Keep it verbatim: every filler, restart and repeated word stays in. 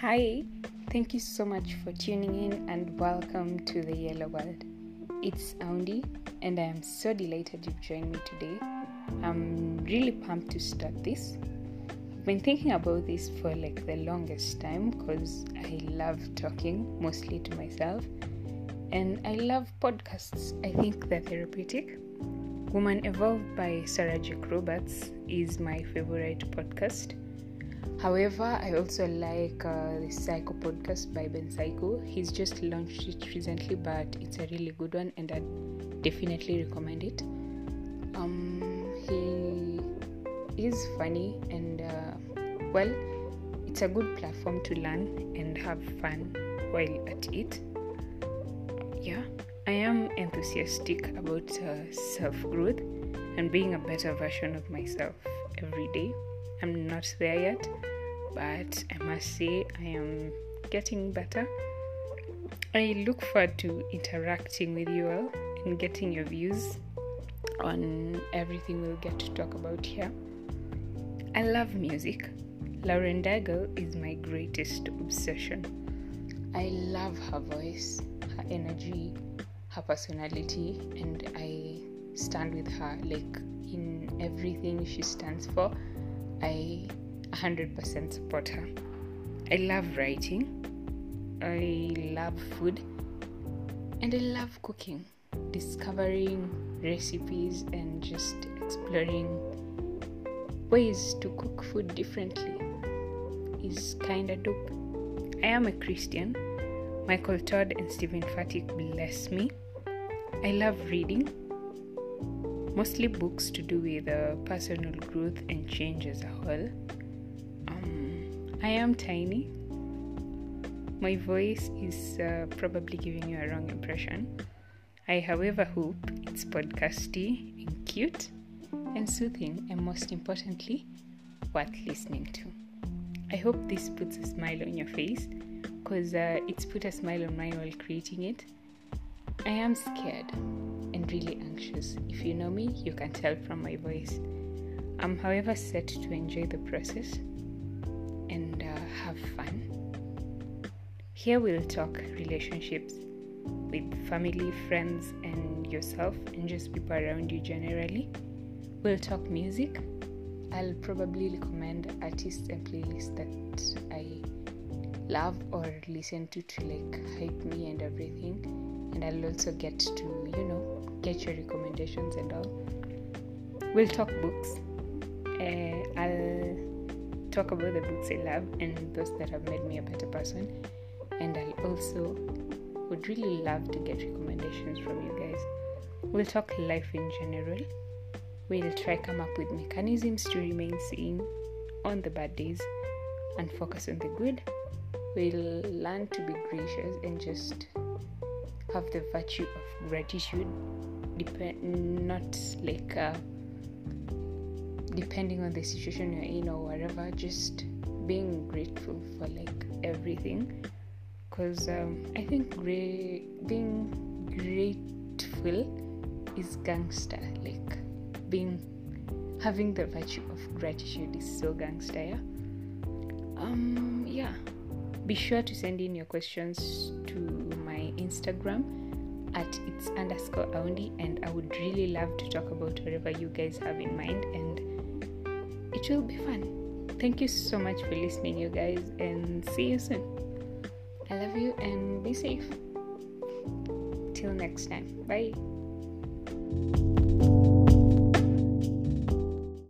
Hi, thank you so much for tuning in and welcome to the Yellow World. It's Aundi and I am so delighted you've joined me today. I'm really pumped to start this. I've been thinking about this for like the longest time because I love talking mostly to myself and I love podcasts. I think they're therapeutic. Woman Evolved by Sarah Jakes Roberts is my favorite podcast. However, I also like uh, the Psycho podcast by Ben Psycho. He's just launched it recently, but it's a really good one and I definitely recommend it. Um, he is funny and, uh, well, it's a good platform to learn and have fun while at it. Yeah, I am enthusiastic about uh, self-growth and being a better version of myself every day. I'm not there yet, but I must say I am getting better. I look forward to interacting with you all and getting your views on everything we'll get to talk about here. I love music. Lauren Daigle is my greatest obsession. I love her voice, her energy, her personality, and I stand with her like in everything she stands for. I one hundred percent support her. I love writing, I love food, and I love cooking. Discovering recipes and just exploring ways to cook food differently is kinda dope. I am a Christian. Michael Todd and Stephen Furtick bless me. I love reading. Mostly books to do with uh, personal growth and change as a whole. Um, I am tiny. My voice is uh, probably giving you a wrong impression. I, however, hope it's podcasty and cute and soothing and most importantly, worth listening to. I hope this puts a smile on your face because uh, it's put a smile on mine while creating it. I am scared and really anxious. If you know me, you can tell from my voice. I'm, however, set to enjoy the process and uh, have fun. Here we'll talk relationships with family, friends, and yourself, and just people around you generally. We'll talk music. I'll probably recommend artists and playlists that I love or listen to to like hype me and everything. And I'll also get to, you know, get your recommendations and all. We'll talk books. Uh, I'll talk about the books I love and those that have made me a better person. And I also would really love to get recommendations from you guys. We'll talk life in general. We'll try come up with mechanisms to remain sane on the bad days and focus on the good. We'll learn to be gracious and just have the virtue of gratitude, depend not like uh, depending on the situation you're in or whatever, just being grateful for like everything. Because um, I think gra- being grateful is gangster. Like being having the virtue of gratitude is so gangster. Yeah. Um. Yeah. Be sure to send in your questions to my Instagram at it's underscore Aundi, and I would really love to talk about whatever you guys have in mind, and it will be fun. Thank you so much for listening, you guys, and see you soon. I love you and be safe. Till next time. Bye.